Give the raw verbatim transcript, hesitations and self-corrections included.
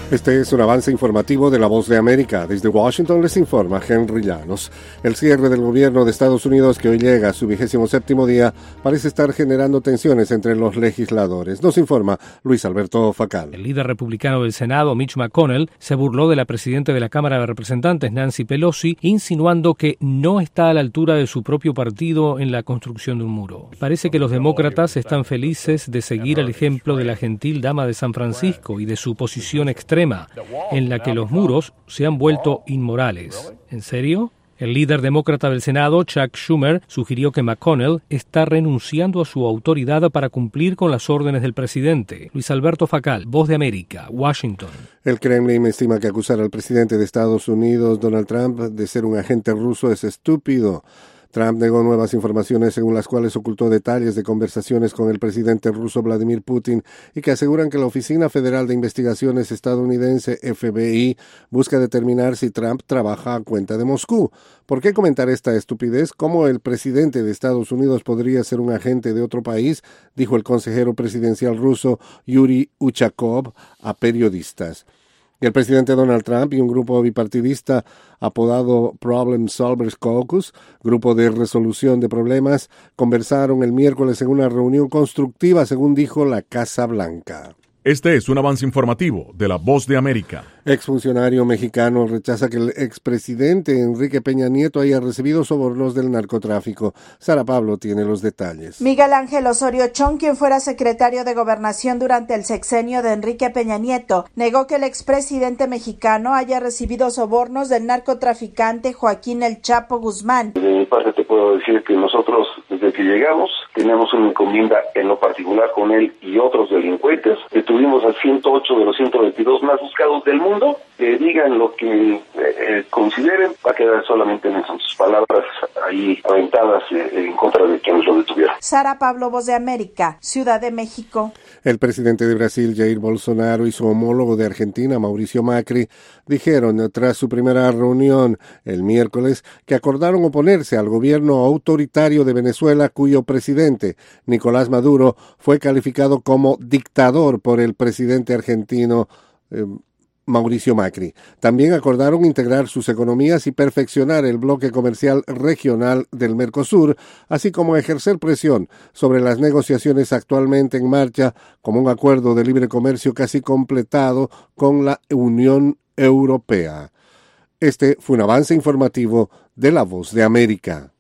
Este es un avance informativo de La Voz de América. Desde Washington les informa Henry Llanos. El cierre del gobierno de Estados Unidos, que hoy llega a su vigésimo séptimo día, parece estar generando tensiones entre los legisladores. Nos informa Luis Alberto Facal. El líder republicano del Senado, Mitch McConnell, se burló de la presidenta de la Cámara de Representantes, Nancy Pelosi, insinuando que no está a la altura de su propio partido en la construcción de un muro. Parece que los demócratas están felices de seguir el ejemplo de la gentil dama de San Francisco y de su posición extrema, en la que los muros se han vuelto inmorales. ¿En serio? El líder demócrata del Senado, Chuck Schumer, sugirió que McConnell está renunciando a su autoridad para cumplir con las órdenes del presidente. Luis Alberto Facal, Voz de América, Washington. El Kremlin estima que acusar al presidente de Estados Unidos, Donald Trump, de ser un agente ruso es estúpido. Trump negó nuevas informaciones según las cuales ocultó detalles de conversaciones con el presidente ruso Vladimir Putin y que aseguran que la Oficina Federal de Investigaciones estadounidense F B I busca determinar si Trump trabaja a cuenta de Moscú. ¿Por qué comentar esta estupidez? ¿Cómo el presidente de Estados Unidos podría ser un agente de otro país?, dijo el consejero presidencial ruso Yuri Uchakov a periodistas. El presidente Donald Trump y un grupo bipartidista apodado Problem Solvers Caucus, grupo de resolución de problemas, conversaron el miércoles en una reunión constructiva, según dijo la Casa Blanca. Este es un avance informativo de La Voz de América. Exfuncionario mexicano rechaza que el expresidente Enrique Peña Nieto haya recibido sobornos del narcotráfico. Sara Pablo tiene los detalles. Miguel Ángel Osorio Chong, quien fuera secretario de Gobernación durante el sexenio de Enrique Peña Nieto, negó que el expresidente mexicano haya recibido sobornos del narcotraficante Joaquín El Chapo Guzmán. De mi parte te puedo decir que nosotros, desde que llegamos, tenemos una encomienda en lo particular con él y otros delincuentes. Detuvimos a ciento ocho de los ciento veintidós más buscados del mundo. Que digan lo que eh, consideren, va a quedar solamente en sus palabras ahí aventadas eh, en contra de quienes lo detuvieron. Sara Pablo, Voz de América, Ciudad de México. El presidente de Brasil, Jair Bolsonaro, y su homólogo de Argentina, Mauricio Macri, dijeron tras su primera reunión el miércoles que acordaron oponerse al gobierno autoritario de Venezuela, cuyo presidente, Nicolás Maduro, fue calificado como dictador por el presidente argentino eh, Mauricio Macri. También acordaron integrar sus economías y perfeccionar el bloque comercial regional del Mercosur, así como ejercer presión sobre las negociaciones actualmente en marcha, como un acuerdo de libre comercio casi completado con la Unión Europea. Este fue un avance informativo de La Voz de América.